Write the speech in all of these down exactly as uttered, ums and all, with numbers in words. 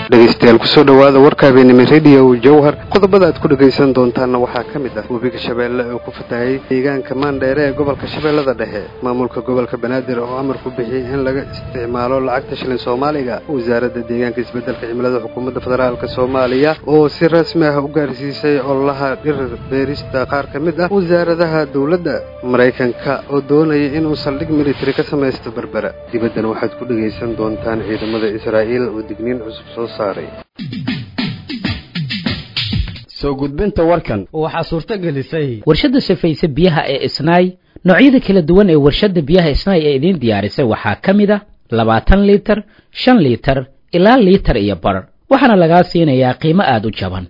dhegeystayaal kusoo dhawaada warka habeenimo radio Jowhar qodobada aad ku dhageysan doontaan waxaa kamid ah webiga Shabeelle oo ku fatahay deegaanka Mandheere ee gobolka Shabeellada Dhexe maamulka gobolka Banaadir oo amar ku bixiyay in laga isticmaalo lacagta shilin Soomaaliga wasaaradda deegaanka isbeddelka cimilada xukuumadda federaalka Soomaaliya oo si rasmi ah u gaarsiisay ololaha dhir beerista qaar kamid ah wasaaradaha dawladda Mareykanka oo doonaya in uu saldhig military ka sameeyo Berbera dibaddan waxaad ku dhageysan doontaan ciidamada Israa'iil oo digniin cusub soo saaray soo gudbinta warkan waxa suurta gelisay warshada safaysa biyaha ee Isnaay noocyada kala duwan ee warshada biyaha Isnaay ee idin diyaarisay waxa kamid ah labaatan litir shan litir ilaa litir iyo bar waxaana laga siinayaa qiimo aad u jaban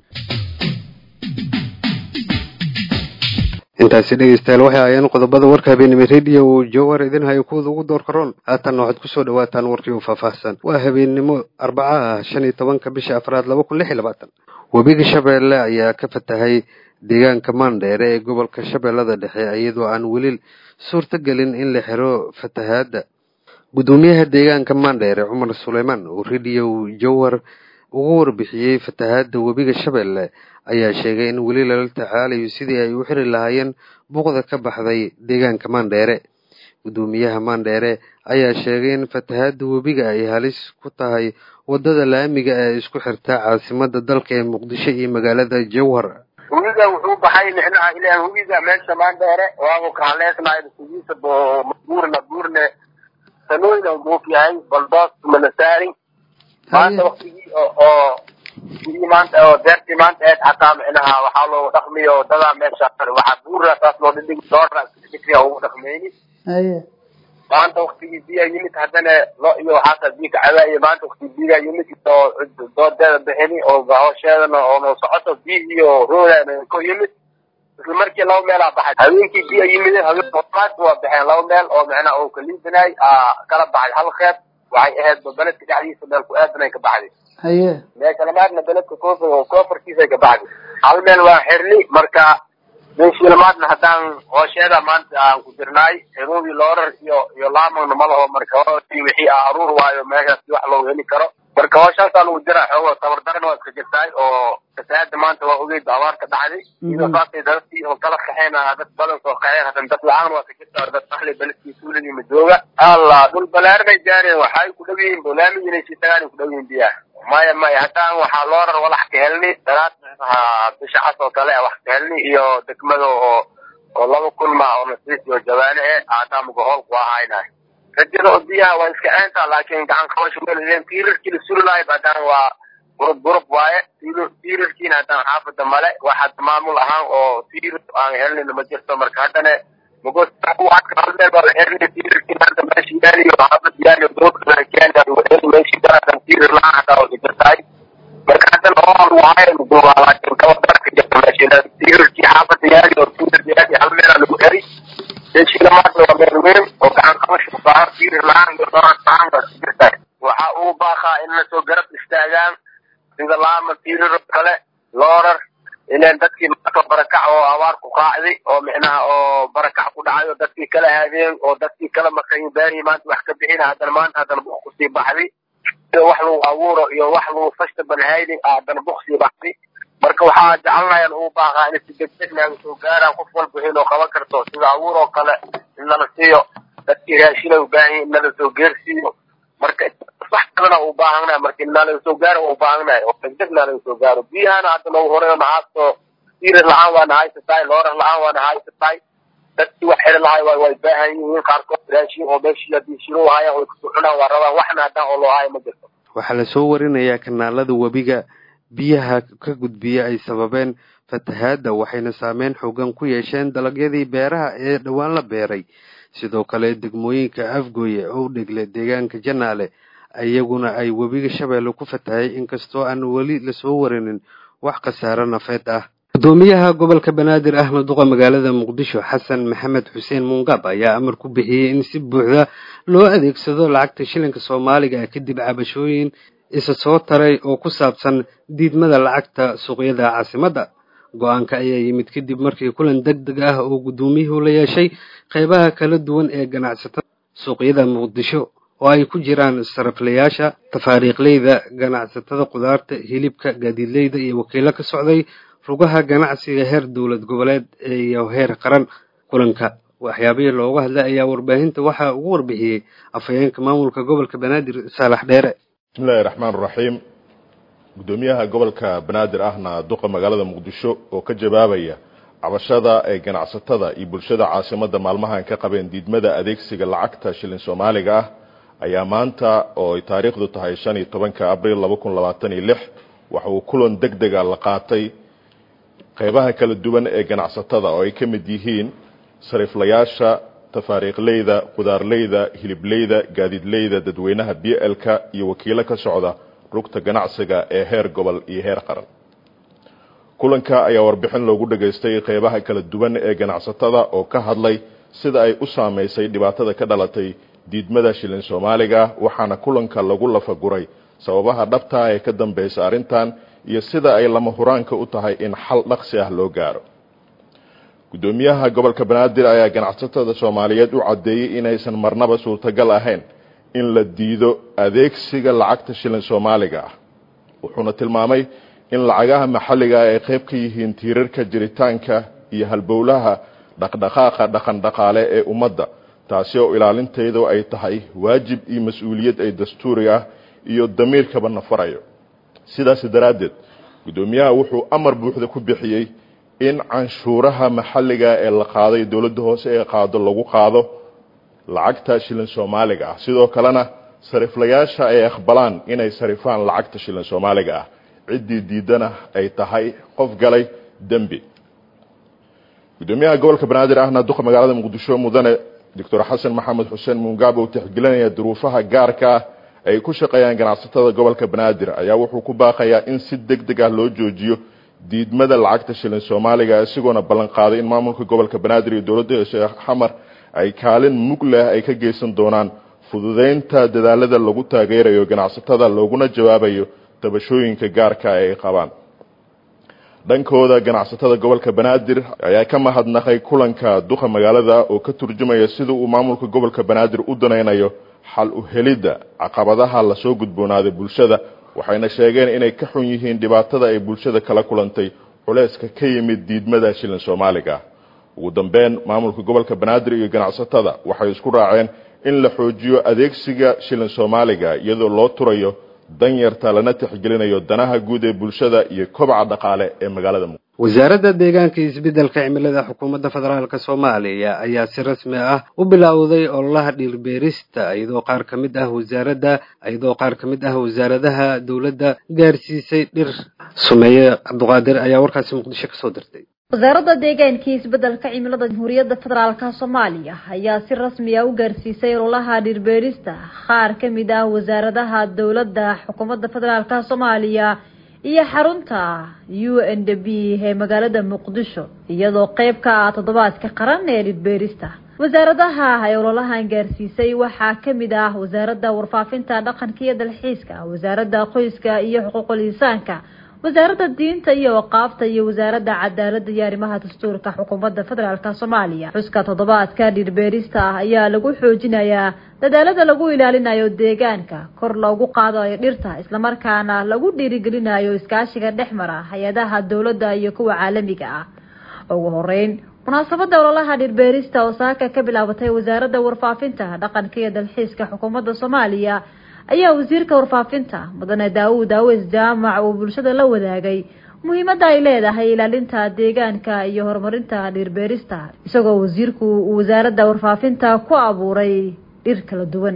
intaasi dhegeystayaal waxa ayaan qodobada warka habeenimo radio Jowhar idin hayo kuwada ugu door karoon haatan waxaad ku soo dhawaataan warkii oo faahfaahsan waa habeenimo Arbacada shan iyo tobanka bisha afraad laba kun lix iyo labaatan webiga Shabeelle ayaa ka fatahay deegaanka Mandheere ee gobolka Shabeellada Dhexe iyadoo aan weli suurta galin in la xiro fatahaada gudoomiyaha deegaanka Mandheere Cumar Suleymaan oo radio Jowhar ugu warbixiyay fatahaada webiga Shabeelle ayaa sheegay in weli la tacaalayo sidii ay u xiri lahaayeen buuqda ka baxday deegaanka Mandheere gudoomiyaha Mandheere ayaa sheegay in fatahaada webiga ay halis ku tahay wadada laamiga ee isku xirta caasimadda dalka ee Muqdisho iyo magaalada Jowhar webiga wuxuu baxay lixnaha ilaa webiga meesha Mandheere waa ka haleesnaay suugiisa boo buurna buurne sanooyina uu yahay baldoos malasaari maanta waqtigii oo maanta oo deerti maanta ee xaqaam inaha waxa loo dhaqmiyo dada meesha waxa buura taas loo dhig doorra fikriya ugu dhaqmeeyay aye maanta waqtigii biya yimid hadana loo iyo xataa biya caaway maanta waqtigii biya yimid oo doodada bixini oo baahasheedana oo noo socoto biyo roorana ku yimid isla markii loo meel baxay haweenkii biya yimid haween qofaad waa baxeen loo meel oo macna oo kaliinay kala baxay hal qeyb waxay ahayd baladka dhacdiisa meel ku aadanay ka baxday haye meesha lamaadna baladka koofur oo koofurkiisa ka baxday hal meel waa xirli marka meesha lamaadna hadaan hoosheeda maanta aan ku dirnay xiroobi loorar iyo iyo laamana malaho marka wixii aruur waayo meeshaas wax loo heli karo marka hooshaas aan u diraa xogo tabardarna waa ka jirtay oo fasaad maanta waa ogeyd abaarka dhacday iyo saasay dadkii oo kala qaxeena dad badan soo qaxeen hadan dad la'aan waa ka jirtaa dad ahli baladkii suuliga madooga allah dul balaarmay jaareen waxay ku dhaweeyeen bolaami inay si tagaan ku dhaweeyeen biyaha maya maya hataan waxa loorar walax ka helnay daraad bisha casoo kale wax ka helnay iyo degmada oo oo laba kulma oo nasiis iyo jawaane ee aadam gool ku ahaynaa rajada biyaha waa iska aanta laakiin gacan qabasho meel leen tiirarkii la sulay badan waa gurub gurub waaye tiirarkiina hataan xaafada male waxa maamul ahaan oo tiir aan helnay ma jirto marka hadana مقول واحد كمان بقى الحرني كتير كده ماشي يعني وحاطط يعني دوك كان ماشي ده كتير لا حتى وتساي مركز الأمر وعين جوا لكن كوتر كده ماشي ده كتير كي حاطط يعني وكتير يعني عملنا البخاري ايش لما هو بيروين وكان خمس صار كتير لا عنده طرق طعم بس وحقوا باخا إن سو جرب استعجال إذا لا مثير ركله لورر إلى dadkii marka barakac oo awaar ku qaacday oo micnaha oo barakac ku dhacayo dadkii kala haadeen oo dadkii kala markay baari maanta wax ka bixin hadan maanta hadan ku sii baxday wax lagu awooro iyo wax lagu fashta banhaydi hadan ku sii baxday marka waxa jecelnaayeen uu baaqa in si degdeg lagu soo gaaro qof walba inuu qaban karto sida awooro kale in la siiyo dadkii raashin u baahan in la soo geersiyo marka sax kalena u baahanaa marka in la soo gaaro u baahanaa oo degdeg la soo gaaro biyahana hadda loo horeeyo naasto tiir la'aan waa nahaysatay loorar la'aan waa nahaysatay dadkii wax xir lahaay way way baahan yihiin qaarkood raashin oo meeshii la diishiro haya oo ku cunaa waa rabaa waxna hadda oo loo hayo ma jirto waxa la soo warinayaa kanaalada webiga biyaha ka gudbiya ay sababeen fatahaada waxayna saameyn xooggan ku yeesheen dalagyadii beeraha ee dhawaan la beeray sidoo kale degmooyinka Afgooye oo dhigle deegaanka Janaale ayaguna ay webiga Shabeelle ku fatahay inkastoo aan wali la soo warinin wax khasaaro nafeed ah gudoomiyaha gobolka Banaadir Ahmed Duqa magaalada Muqdisho Xasan Maxamed Xuseen Mungab ayaa amar ku bixiyay in si buuxda loo adeegsado lacagta shilinka Soomaaliga kadib cabashooyin isa soo taray oo ku saabsan diidmada lacagta suuqyada caasimadda go'aanka ayaa yimid kadib markii kulan degdeg ah oo gudoomiyuhu la yeeshay qaybaha kala duwan ee ganacsatada suuqyada Muqdisho oo ay ku jiraan sariflayaasha, tafaariiqleyda, ganacsatada qudaarta, hilibka, gaadiidleyda iyo wakiilo ka socday rugaha ganacsiga heer dowlad goboleed iyo heer qaran. kulanka waxyaabihii looga hadlay ayaa warbaahinta waxaa ugu warbixiyey afhayeenka maamulka gobolka Banaadir Saalax Dheere. bismillaahi raxmaani raxiim. gudoomiyaha gobolka Banaadir ahna duqa magaalada Muqdisho oo ka jawaabaya cabashada ay ganacsatada iyo bulshada caasimadda maalmahan ka qabeen diidmada adeegsiga lacagta shilin Soomaaliga ah ayaa maanta oo ay taariikhdu tahay shan iyo tobanka Abriil laba kun labaatan iyo lix waxa uu kulan degdeg ah la qaatay qaybaha kala duwan ee ganacsatada oo ay ka mid yihiin sariflayaasha, tafaariiqleyda, qudaarleyda, hilibleyda, gaadiidleyda, dadweynaha B L ka iyo wakiilo ka socda rugta ganacsiga ee heer gobol iyo heer qaran. kulanka ayaa warbixin loogu dhageystay qaybaha kala duwan ee ganacsatada oo ka hadlay sida ay u saameysay dhibaatada ka dhalatay diidmada shilin Soomaaliga, waxaana kulanka lagu lafaguray sababaha dhabta ah ee ka dambeysay arrintan iyo sida ay lama huraanka u tahay in xal dhaqsi ah loo gaaro. gudoomiyaha gobolka Banaadir ayaa ganacsatada Soomaaliyeed u cadeeyay inaysan marnaba suurtagal ahayn in la diido adeegsiga lacagta shilin Soomaaliga ah. wuxuuna tilmaamay in lacagaha maxalliga ay qayb ka yihiin tiirarka jiritaanka iyo halbowlaha dhaqdhaqaaqa dhaqan dhaqaale ee ummadda, taasi oo ilaalinteedu ay tahay waajib iyo mas'uuliyad ay dastuuri ah iyo damiirkaba nafarayo. sidaas daraaddeed gudoomiyaha wuxuu amar buuxda ku bixiyay in canshuuraha maxalliga ee la qaaday dawladda hoose ee qaado lagu qaado lacagta shilin Soomaaliga ah, sidoo kalena sariflayaasha ay aqbalaan inay sarifaan lacagta shilin Soomaaliga ah, ciddii diidana ay tahay qof galay dambi. gudoomiyaha gobolka Banaadir ahna duqa magaalada Muqdisho mudane Doctor Xasan Maxamed Xuseen Mungabo oo tixgelinaya duruufaha gaarka ah ay ku shaqeeyaan ganacsatada gobolka Banaadir ayaa wuxuu ku baaqayaa in si degdeg ah loo joojiyo diidmada lacagta shilin Soomaaliga, isagoona ballan qaaday in maamulka gobolka Banaadir iyo dawladda Sheekh Xamar ay kaalin mug leh ay ka geysan doonaan fududeynta dadaalada lagu taageerayo ganacsatada looguna jawaabayo tabashooyinka gaarka ay qabaan. dhankooda ganacsatada gobolka Banaadir ayaa ka mahadnaqay kulanka duqa magaalada oo ka turjumaya sida uu maamulka gobolka Banaadir u danaynayo xal u helidda caqabadaha la soo gudboonaaday bulshada, waxayna sheegeen inay ka xun yihiin dhibaatada ay bulshada kala kulantay culayska ka yimid diidmada shilin Soomaaliga. ugu dambeyn maamulka gobolka Banaadir iyo ganacsatada waxay isku raaceen in la xoojiyo adeegsiga shilin Soomaaliga iyadoo loo turayo danyarta lana tixgelinayo danaha guud ee bulshada iyo kobaca dhaqaale ee magaalada. wasaaradda deegaanka iyo isbeddelka cimilada xukuumadda federaalka Soomaaliya ayaa si rasmi ah u bilowday ololaha dhir-beerista iyadoo qaar ka mid ah wasaaradda iyadoo qaar ka mid ah wasaaradaha dawladda gaarsiisay dhir. Sumeeye Cabduqaadir ayaa warkaasi Muqdisho ka soo dirtay. wasaaradda deegaanka iyo isbeddelka cimilada Jamhuuriyadda Federaalka Soomaaliya ayaa si rasmi ah u gaarsiisay ololaha dhir-beerista qaar ka mid ah wasaaradaha dawladda xukuumadda federaalka Soomaaliya iyo xarunta U N D P ee magaalada Muqdisho iyadoo qayb ka ah toddobaadka qaran ee dhir-beerista. wasaaradaha ay ololahan gaarsiisay waxaa ka mid ah wasaaradda warfaafinta, dhaqanka iyo dalxiiska, wasaaradda qoyska iyo xuquuqul insaanka, wasaaradda diinta iyo waqaafta iyo wasaaradda cadaaladda iyo arrimaha dastuurka xukuumadda federaalka Soomaaliya. xuska toddobaadka dhir-beerista ayaa lagu xoojinayaa dadaalada lagu ilaalinayo deegaanka, kor loogu qaadayo dhirta, isla markaana lagu dhiirigelinayo iskaashiga dhexmara hay'adaha dawladda iyo kuwa caalamiga ah. ugu horeyn munaasabadda ololaha dhir-beerista oo saaka ka bilaabatay wasaaradda warfaafinta, dhaqanka iyo dalxiiska xukuumadda Soomaaliya ayaa wasiirka warfaafinta mudane Daawud Aweys Jaamac oo bulshada la wadaagay muhiimadda ay leedahay ilaalinta deegaanka iyo horumarinta dhir-beerista, isagoo wasiirku uu wasaaradda warfaafinta ku abuuray dhir kala duwan.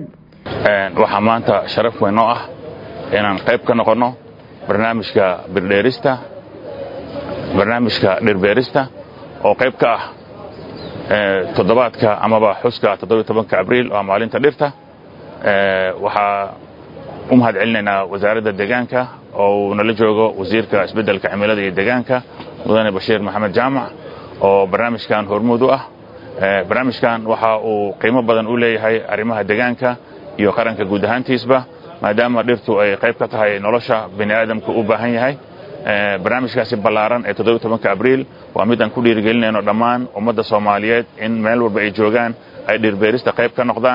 waxaa maanta sharaf weyn oo ah inaan qayb ka noqono barnaamijka dhir-beerista barnaamijka dhir-beerista oo qayb ka ah toddobaadka amaba xuska toddoba iyo tobanka Abriil oo maalinta dhirta. waxaa u mahad celinaynaa wasaaradda deegaanka oo nala joogo wasiirka isbeddelka cimilada iyo deegaanka mudane Bashiir Maxamed Jaamac oo barnaamijkan hormuud u ah. barnaamijkan waxa uu qiimo badan u leeyahay arrimaha deegaanka iyo qaranka guud ahaantiisba, maadaama dhirtu ay qayb ka tahay nolosha bini'aadamku u baahan yahay. barnaamijkaasi ballaaran ee toddoba iyo tobanka Abriil waa mid aan ku dhiirigelinayno dhammaan ummadda Soomaaliyeed in meel walba ay joogaan ay dhir-beerista qayb ka noqdaan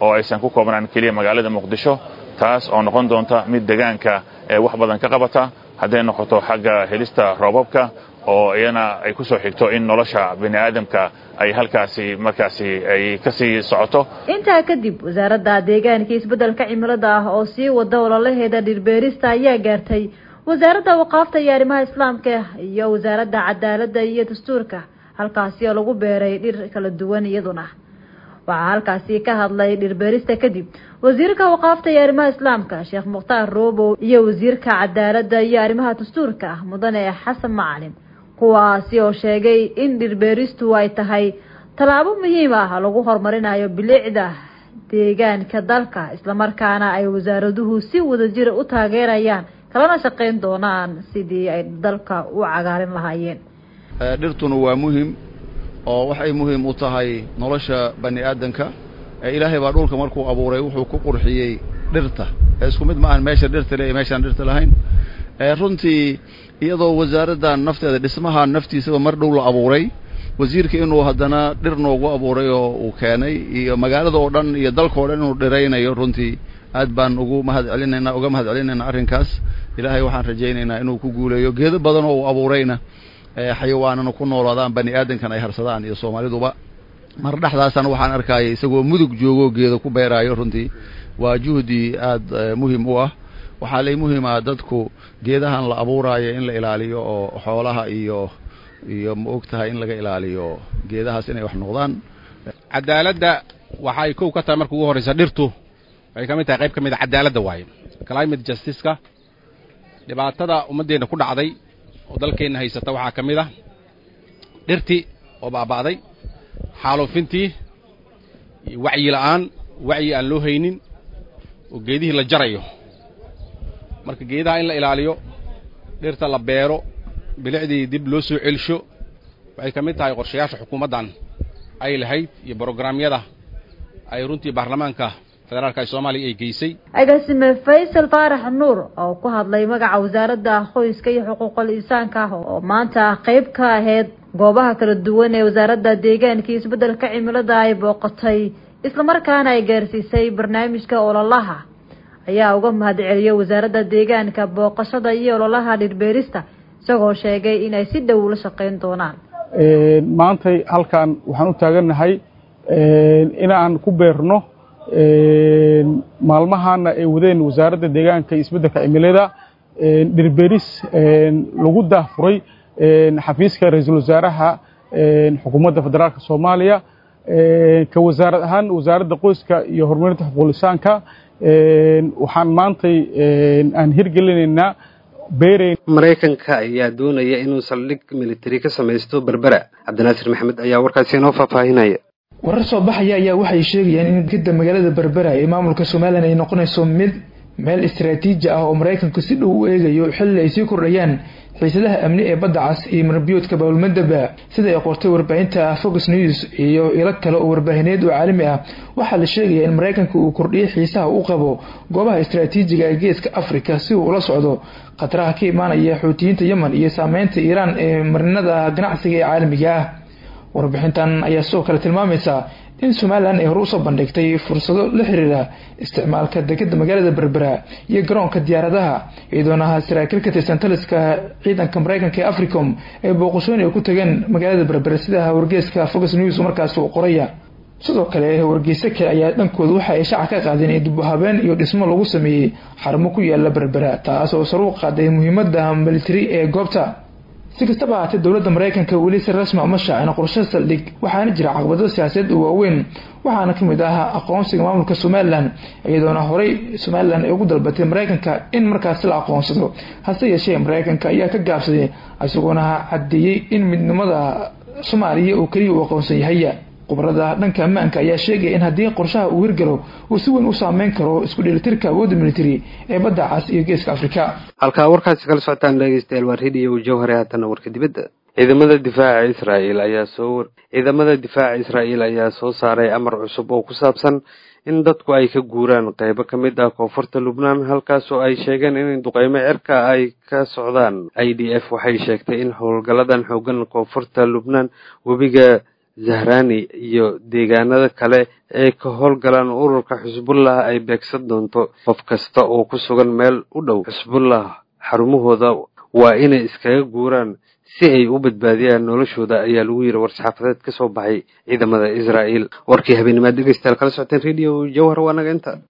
oo aysan ku koobnaan keliya magaalada muqdisho taas oo noqon doonta mid deegaanka wax badan ka qabata hadday noqoto xagga helista roobabka oo iyana ay ku soo xigto in nolosha bini'aadamka ay halkaasi markaasi ay ka sii socoto. intaa kadib wasaaradda deegaanka isbeddelka cimilada ah oo sii wada ololaheeda dhirbeerista ayaa gaartay wasaaradda waqaafta iyo arrimaha islaamka iyo wasaaradda cadaaladda iyo dastuurka halkaasi oo lagu beeray dhir kala duwan iyaduna waxaa halkaasi ka hadlay dhirbeerista kadib wasiirka waqaafta iyo arrimaha islaamka Sheekh Muqtaar Roobo iyo wasiirka cadaaladda iyo arrimaha dastuurka mudane Xasan Macalin kuwaasi oo sheegay in dhirbeeristu ay tahay talaabo muhiim ah lagu horumarinayo bilicda deegaanka dalka isla markaana ay wasaaraduhu si wadajir u taageerayaan kalana shaqeyn doonaan sidii ay dalka u cagaarin lahaayeen. dhirtuna waa muhiim oo waxay muhiim u tahay nolosha bani aadanka ilaahay baa dhulka markuu abuuray wuxuu ku qurxiyay dhirta isku mid ma aan meesha dhirta leeyahay meeshan dhirta lahayn runtii iyadoo wasaaradda nafteeda dhismaha naftiisa mar dhow la abuuray wasiirka inuu hadana dhir noogu abuuray oo uu keenay iyo magaalada oo dhan iyo dalka oo dhan inuu dhiraynayo runtii aad baan ugu mahad celinaynaa uga mahad celinaynaa arrinkaas ilaahay waxaan rajaynaynaa inuu ku guuleeyo geedo badan oo uu abuurayna xayawaanana ku noolaadaan bani aadankan ay harsadaan iyo Soomaaliduba mar dhaxdaasana waxaan arkay isagoo mudug joogo geedo ku beeraayo runtii waa juhdi aad muhiim u ah waxa lay muhiim ah dadku geedahan la abuuraayo in la ilaaliyo oo xoolaha iyo iyo ma ogtahay in laga ilaaliyo geedahaas inay wax noqdaan. cadaaladda waxay ku ka tahay markii ugu horeysa dhirtu ay kamid tahay qayb kamid ah cadaaladda waaye climate justice-ka dhibaatada ummadeena ku dhacday oo dalkeena haysata waxa kamid ah dhirtii oo baabaaday xaalufintii wacyi la'aan wacyi aan loo haynin oo geedihii la jarayo marka geedaha in la ilaaliyo dhirta la beero bilicdii dib loo soo celsho waxay kamid tahay qorshayaasha xukuumaddan ay lahayd iyo programyada ay runtii baarlamaanka federaalka Soomaaliya ay geysay. agaasime Faysal Faarax Nuur oo ku hadlay magaca wasaaradda qoyska iyo xuquuqul insaanka oo maanta qayb ka ahayd goobaha kala duwan ee wasaaradda deegaanka isbeddelka cimilada ay booqatay isla markaana ay gaarsiisay barnaamijka ololaha ayaa uga mahad celiyay wasaaradda deegaanka booqashada iyo ololaha dhirbeerista isagoo sheegay in ay si dhow ula shaqeyn doonaan. ee maanta halkan waxaan u taaganahay ee in aan ku beerno ee maalmahan ay wadeen wasaaradda deegaanka isbeddelka cimilada ee dhirbeeris ee lagu daafuray ee xafiiska ra'iisul wasaaraha ee xukuumadda federaalka Soomaaliya ee ka wasaarad ahaan wasaaradda qoyska iyo horumarinta xuquuqul insaanka ee waxaan maanta ee aan hirgelinaynaa beereen. Mareykanka ayaa doonaya inuu saldhig military ka samaysto Berbera. Cabdinaasir Maxamed ayaa warkaasi inoo faahfaahinaya. warar soo baxaya ayaa waxay sheegayaan in gidda magaalada Berbera ee maamulka Soomaaliya ay noqonayso mid meel istiraatiiji ah oo Mareykanku si dhow u eegayo xilli ay sii kordhayaan xiisadaha amni ee badda cas iyo marbiyoodka bawlmadaba sida ay qortay warbaahinta Fox News iyo ilo kale oo warbaahineed oo caalami ah waxa la sheegay in Mareykanku uu kordhiyay xiisaha uu qabo goobaha istiraatiijiga ee geeska Afrika si uu ula socdo qataraha ka imaanaya Xuutiyiinta Yemen iyo saameynta Iran ee marinada ganacsiga ee caalamiga ah. warbixintan ayaa soo kale tilmaamaysa in Soomaaliland ay hor u soo bandhigtay fursado la xiriira isticmaalka dekedda magaalada Berbera iyo garoonka diyaaradaha iyadoona saraakiil ka tirsan taliska ciidanka Mareykanka ee Africom ay booqashooyin ku tageen magaalada Berbera sida wargeyska Fox News markaas uu qoraya. sidoo kale wargeysa kale ayaa dhankooda waxa ay shacab ka qaadeen in dib u habeen iyo dhismo lagu sameeyay xarumo ku yaala Berbera taas oo sare u qaaday muhiimadda military ee goobta. si kastaba ha dowladda Mareykanka weli si rasmi ah ma shaacin qorshe saldhig waxaana jira caqabado siyaasadeed oo waaweyn waxaana kamid ah aqoonsiga maamulka Soomaaliland iyadoona horey Soomaaliland ay ugu dalbatay Mareykanka in markaas la aqoonsado hase yeeshee Mareykanka ayaa ka gaabsaday isagoona cadeeyay in midnimada Soomaaliya uu kaliya u aqoonsan yahay. qubarada dhanka ammaanka ayaa sheegay in haddii qorshaha uu hirgalo uu si weyn u saameyn karo isku dheelitirka awoodda military ee badda cas iyo geeska Afrika. halka warkaasi kala socotaan dhageystayaal waa radio Jawhari haatan warka dibadda. ciidamada difaaca Israa'iil ayaa soo ciidamada difaaca Israa'iil ayaa soo saaray amar cusub oo ku saabsan in dadku ay ka guuraan qaybo ka mid ah koonfurta Lubnaan halkaas oo ay sheegeen in duqeymo cirka ay ka socdaan. I D F waxay sheegtay in howlgaladan xoogan koonfurta Lubnaan webiga zahrani iyo deegaanada kale ee ka howlgalaan ururka xisbullah ay beegsan doonto qof kasta oo ku sugan meel u dhow xisbullah xarumahooda waa inay iskaga guuraan si ay u badbaadiyaan noloshooda ayaa lagu yiri war-saxaafadeed ka soo baxay ciidamada Israa'iil warkii habeenimo dhegeystayaal kala socoteen radio Jawhar waa naga inta